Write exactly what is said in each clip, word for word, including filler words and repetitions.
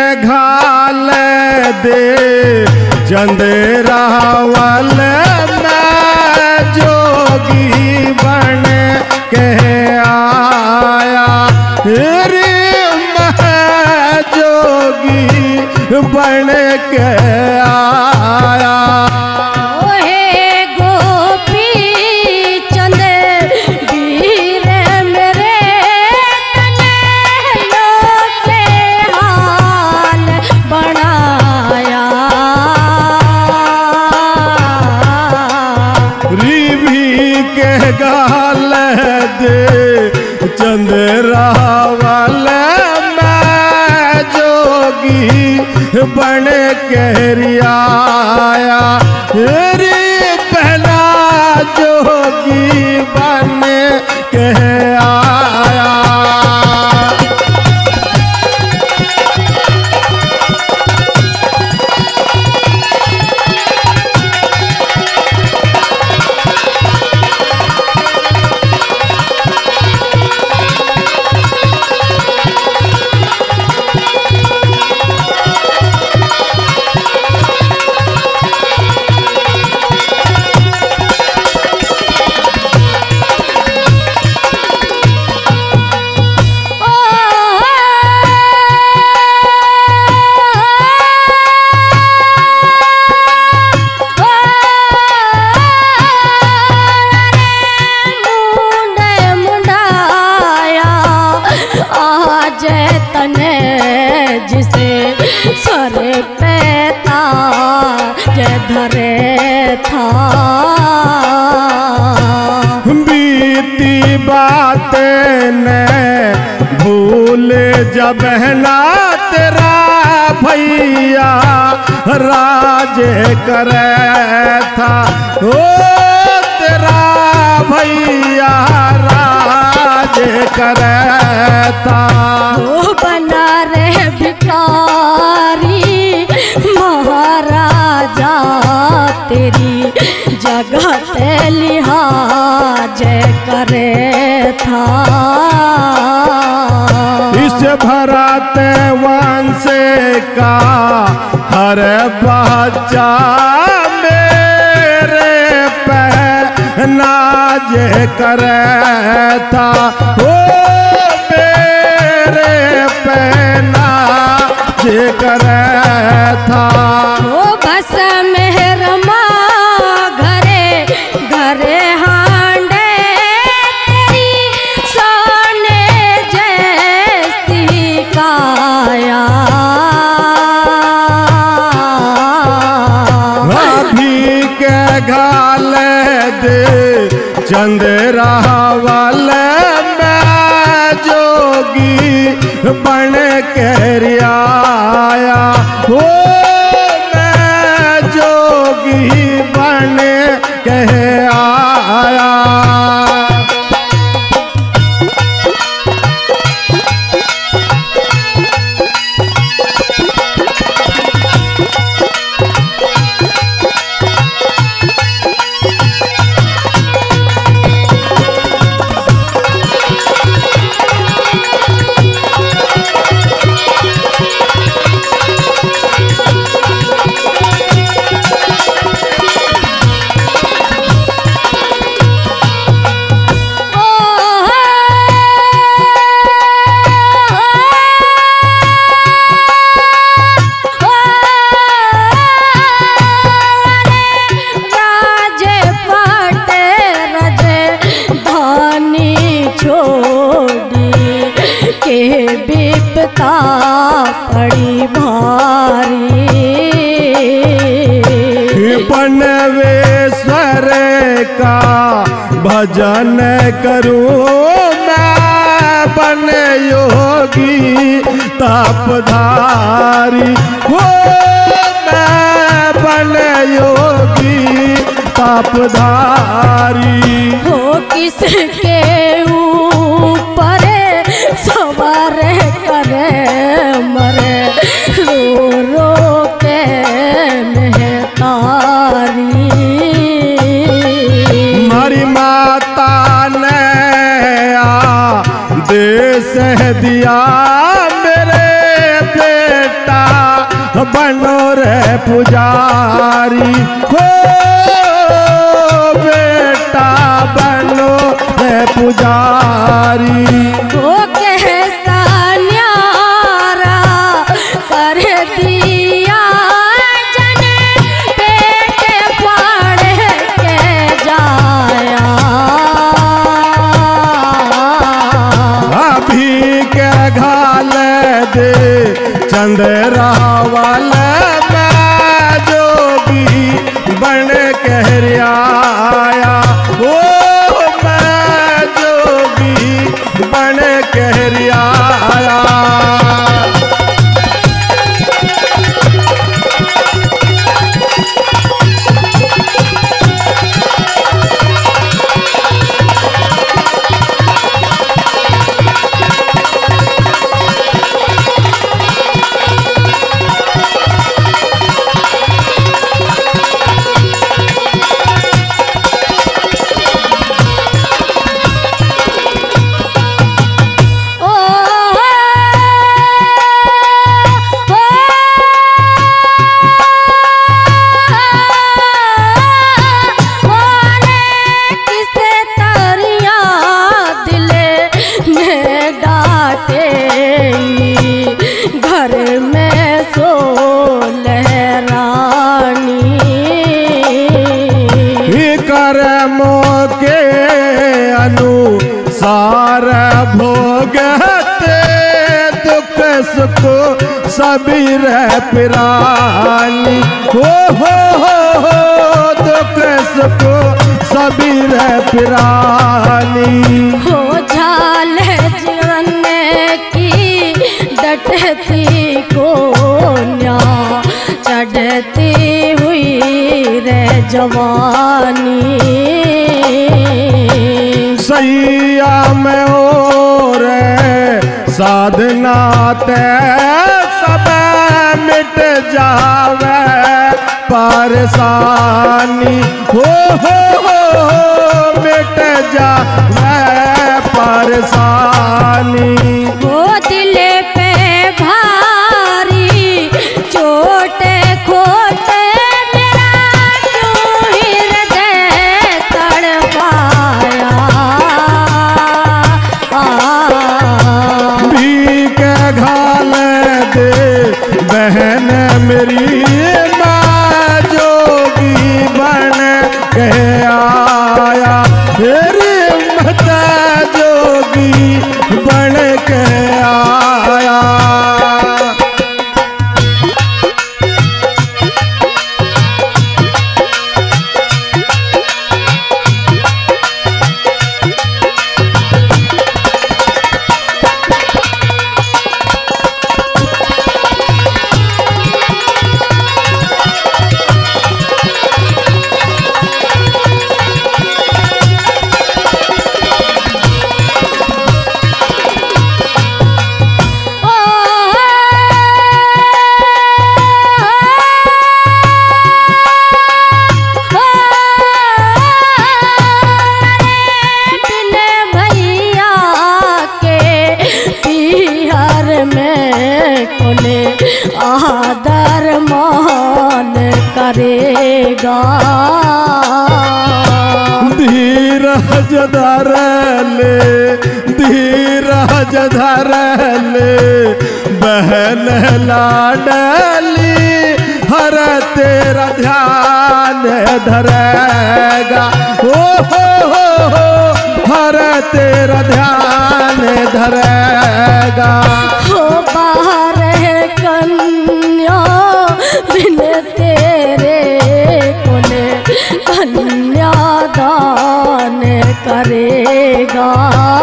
घाल दे चंद्रावल मैं जोगी बन के आया रे मैं जोगी बन के आया। गाल दे चंद्रावल मैं जोगी बन के आया रे पहला जोगी बन के आया। जिसे सर पे था जय धरे था बीती बात ने भूल जब ना तेरा भैया राज करे था ओ तेरा भैया राज करे था। ओ बना रे भिखारी महाराजा तेरी जगह ते लिहाज करे था। इस भरत वंश का हर बच्चा मेरे पे नाज करे था ओ मेरे पे नाज करे था। ओ बस मेहरमा घरे घरे हांडे तेरी सोने जैसी काया अभी के घाल दे चंद्रावल मैं जोगी बन के आया ओ मैं जोगी बन के आया। विपता पड़ी भारी बनवेश्वर का भजन करूं मैं बन योगी तापधारी हो मैं बन योगी तापधारी हो किसके ऊपर सवार करे मरे रो रो के महतारी हमारी माता ने आ देश दिया मेरे बेटा पुजारी हो बेटा बनो है पुजारी। वो कैसा न्यारा कर दिया जन पेट फाड़ के जाया। अभी के घाल दे चंद्रा वाला मैं जोगी बन कहरियाया। ओ मैं जोगी बन कहरियाया। ओ ओ ओने किसे तरिया दिले में डांटे घर में सो लहरानी। कर्मो के अनुसार भोगते दुख सुख सबीर पिरानी। हो हो हो हो दुख सुख सबीर पिरानी। हो झाल जीवन की डटती कोन्या चढ़ती हुई रे जवानी। सैया में और साधना ते सब मिट जावे परेशानी। हो हो हो हो मिट जावे परेशानी। वो दिल पे भारी चोटे खोटे मेरा क्यों हृदय तड़पाया। भीख घाल दे बहन मेरी माँ जोगी बन के आया। तेरी माता जोगी बन के आया। आदर मान करेगा। धीरज धर ले धीरज धर ले बहन लाडली हर तेरा ध्यान धरेगा। ओ हो हो हो हर तेरा ध्यान धरेगा। हो बाहर कन्या बिन तेरे कोने कन्यादान करेगा।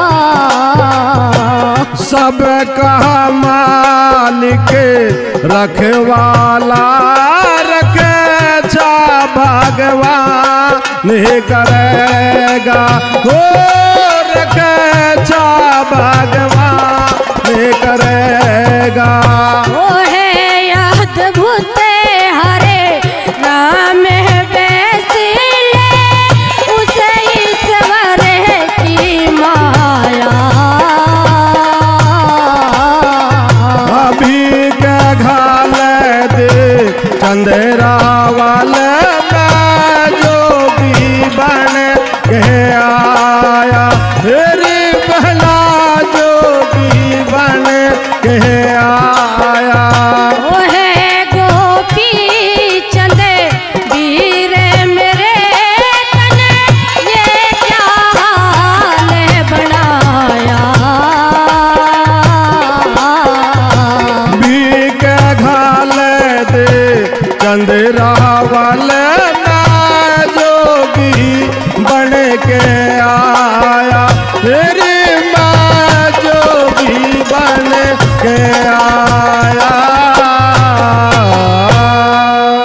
सब कहा मालिक रखवाला रखे छा भगवान करेगा। हो रखे छा भगवान करेगा। ओ है अद्भुत हरे राम वैसिले उसे ईश्वर की माया। अभी के घाल दे चंदे अंधेरा वाले में जोगी बन के